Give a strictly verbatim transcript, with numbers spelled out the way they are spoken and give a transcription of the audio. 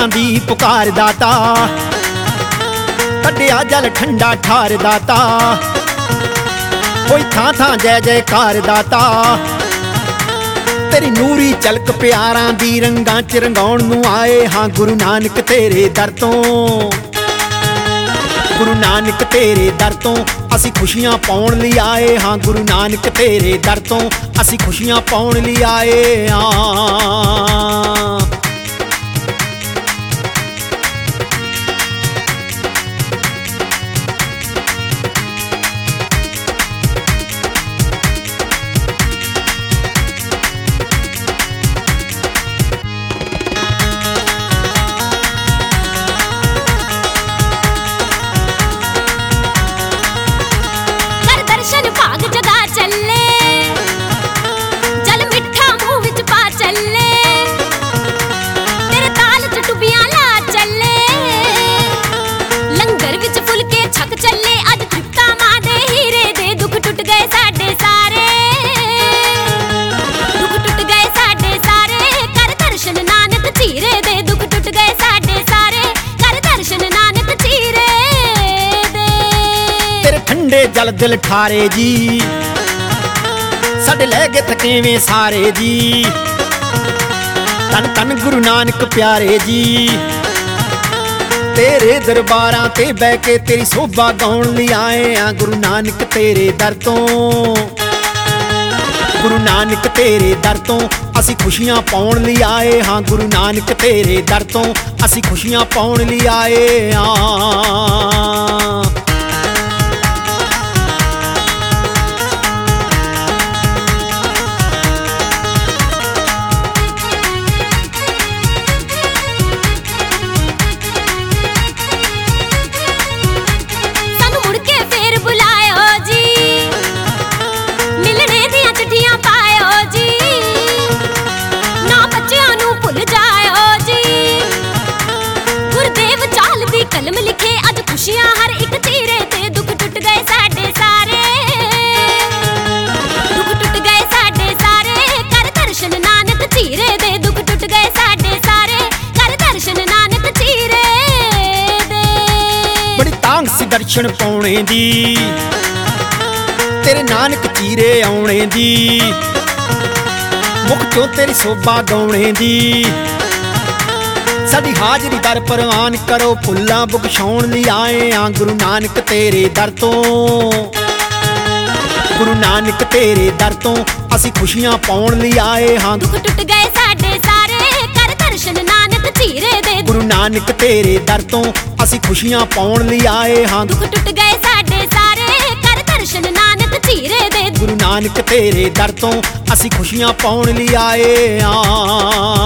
ਸੰਤਾਂ ਦੀ ਪੁਕਾਰ ਦਾਤਾ, ਕੱਢਿਆ ਜਲ ਠੰਡਾ ਠਾਰ ਦਾਤਾ, ਹੋਈ ਥਾਂ ਥਾਂ ਜੈ ਜੈਕਾਰ ਦਾਤਾ। ਤੇਰੀ ਨੂਰੀ ਝਲਕ ਪਿਆਰਾਂ ਦੀ ਰੰਗਾਂ ਚ ਰੰਗਾਉਣ ਨੂੰ ਆਏ ਹਾਂ ਗੁਰੂ ਨਾਨਕ ਤੇਰੇ ਦਰ ਤੋਂ। ਗੁਰੂ ਨਾਨਕ ਤੇਰੇ ਦਰ ਤੋਂ ਅਸੀਂ ਖੁਸ਼ੀਆਂ ਪਾਉਣ ਲਈ ਆਏ ਹਾਂ, ਗੁਰੂ ਨਾਨਕ ਤੇਰੇ ਦਰ ਤੋਂ ਅਸੀਂ ਖੁਸ਼ੀਆਂ ਪਾਉਣ ਲਈ ਆਏ ਹਾਂ। ਜਲ ਦਿਲ ਠਾਰੇ ਜੀ, ਸਾਡੇ ਲੈ ਗਏ ਥਕੇਵੇਂ ਸਾਰੇ ਜੀ। ਤਨ ਤਨ ਗੁਰੂ ਨਾਨਕ ਪਿਆਰੇ ਜੀ, ਤੇਰੇ ਦਰਬਾਰਾਂ ਤੇ ਬਹਿ ਕੇ ਤੇਰੀ ਸੋਭਾ ਗਾਉਣ ਲਈ ਆਏ ਆ ਗੁਰੂ ਨਾਨਕ ਤੇਰੇ ਦਰ ਤੋਂ। ਗੁਰੂ ਨਾਨਕ ਤੇਰੇ ਦਰ ਤੋਂ ਅਸੀਂ ਖੁਸ਼ੀਆਂ ਪਾਉਣ ਲਈ ਆਏ ਹਾਂ, ਗੁਰੂ ਨਾਨਕ ਤੇਰੇ ਦਰ ਤੋਂ ਅਸੀਂ ਖੁਸ਼ੀਆਂ ਪਾਉਣ ਲਈ ਆਏ ਹਾਂ। ਕਲਮ ਲਿਖੇ ਅੱਜ ਖੁਸ਼ੀਆਂ ਹਰ ਇੱਕ ਚਿਹਰੇ ਤੇ, ਦੁੱਖ ਟੁੱਟ ਗਏ ਸਾਡੇ ਸਾਰੇ, ਦੁੱਖ ਟੁੱਟ ਗਏ ਸਾਡੇ ਸਾਰੇ। ਕਰ ਦਰਸ਼ਨ ਨਾਨਕ ਚਿਹਰੇ ਦੇ, ਦੁੱਖ ਟੁੱਟ ਗਏ ਸਾਡੇ ਸਾਰੇ, ਕਰ ਦਰਸ਼ਨ ਨਾਨਕ ਚਿਹਰੇ ਦੇ। ਬੜੀ ਤਾਂਘ ਸੀ ਦਰਸ਼ਨ ਪਾਉਣੇ ਦੀ, ਤੇਰੇ ਨਾਨਕ ਚਿਹਰੇ ਆਉਣੇ ਦੀ, ਮੁਖ ਚੋਂ ਤੇਰੀ ਸੋਭਾ ਗਾਉਣੇ ਦੀ। ਸਾਡੀ ਹਾਜ਼ਰੀ ਦਰ ਪ੍ਰਵਾਨ ਕਰੋ, ਫੁੱਲਾਂ ਬਖਸ਼ਾਉਣ ਲਈ ਆਏ ਆਂ ਗੁਰੂ ਨਾਨਕ ਤੇਰੇ ਦਰ ਤੋਂ। ਗੁਰੂ ਨਾਨਕ ਤੇਰੇ ਦਰ ਤੋਂ ਅਸੀਂ ਖੁਸ਼ੀਆਂ ਪਾਉਣ ਲਈ ਆਏ ਹਾਂ, ਦੁੱਖ ਟੁੱਟ ਗਏ ਸਾਡੇ ਸਾਰੇ, ਕਰ ਦਰਸ਼ਨ ਨਾਨਕ ਚਿਹਰੇ ਦੇ। ਗੁਰੂ ਨਾਨਕ ਤੇਰੇ ਦਰ ਤੋਂ ਅਸੀਂ ਖੁਸ਼ੀਆਂ ਪਾਉਣ ਲਈ ਆਏ ਹਾਂ, ਦੁੱਖ ਟੁੱਟ ਗਏ ਸਾਡੇ ਸਾਰੇ, ਕਰ ਦਰਸ਼ਨ ਨਾਨਕ ਚਿਹਰੇ ਦੇ। ਗੁਰੂ ਨਾਨਕ ਤੇਰੇ ਦਰ ਤੋਂ ਅਸੀਂ ਖੁਸ਼ੀਆਂ ਪਾਉਣ ਲਈ ਆਏ ਹਾਂ।